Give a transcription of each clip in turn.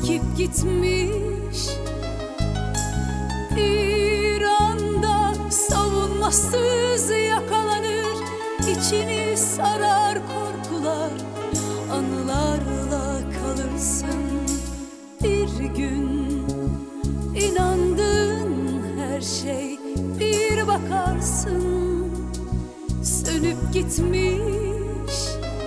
çekip gitmiş. Bir anda savunmasız yakalanır, içini sarar korkular, anılarla kalırsın. Bir gün inandığın her şey, bir bakarsın sönüp gitmiş.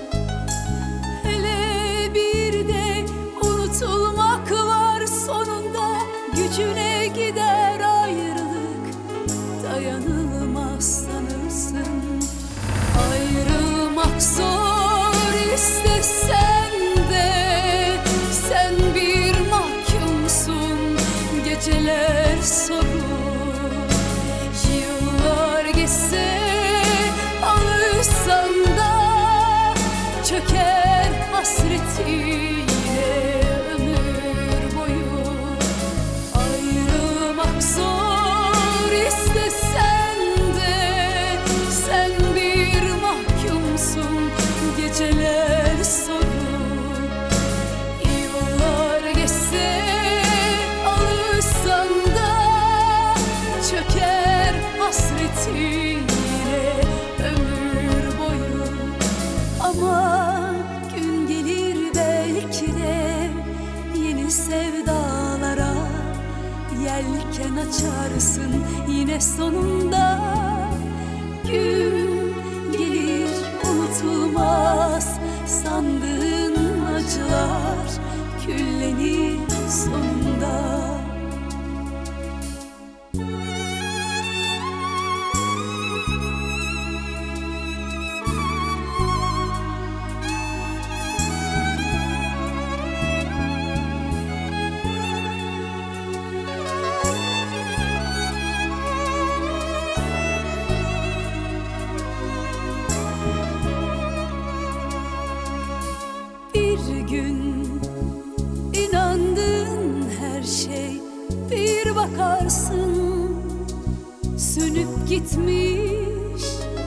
Hele bir de unutulmak var sonunda, gücüne gider ayrılık, dayanılmaz sanırsın. Ayrılmak zor istesen de, sen bir mahkumsun, geceler sorur. Yıllar geçse alırsan da, çöker hasretiyle ömür boyu. Ayrılmak zor istesen de, sen bir mahkumsun, geceler sorur. Yıllar geçse alırsan da, çöker hasretiyle ömür boyu. Ama gün gelir belki de, yeni sevdalara yelken açarsın yine sonunda. Gün gelir unutulmaz sandığın acılar, küllenir sonunda. Bir gün inandığın her şey, bir bakarsın sönüp gitmiş.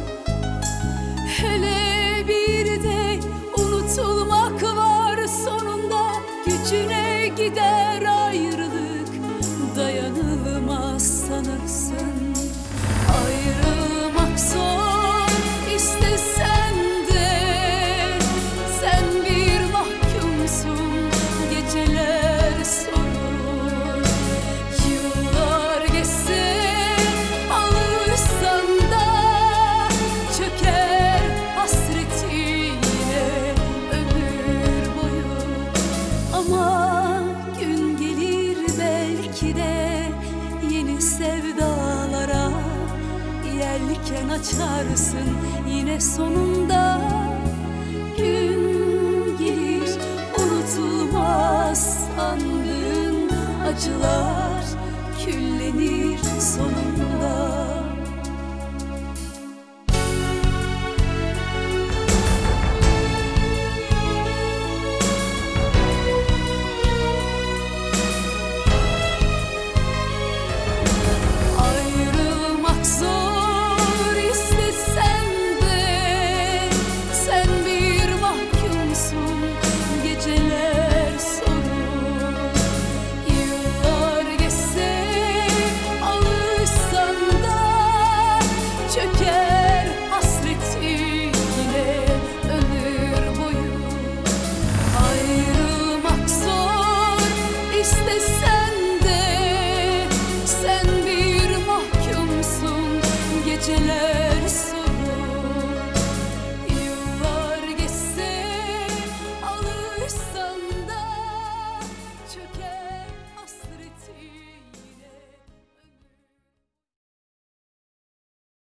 Hele bir de unutulmak var sonunda, gücüne gider ayrılık, dayanılmaz sanırsın. Ayrılmak zor istesen de, sen bir mahkumsun, geceler sorur. Yıllar geçse alırsan da, çöker hasretiyle ömür boyu. Ama gün gelir belki de, yeni sevdalara yelken açarsın yine sonunda. Gün gelir unutulmaz sandığın acılar, küllenir sonunda.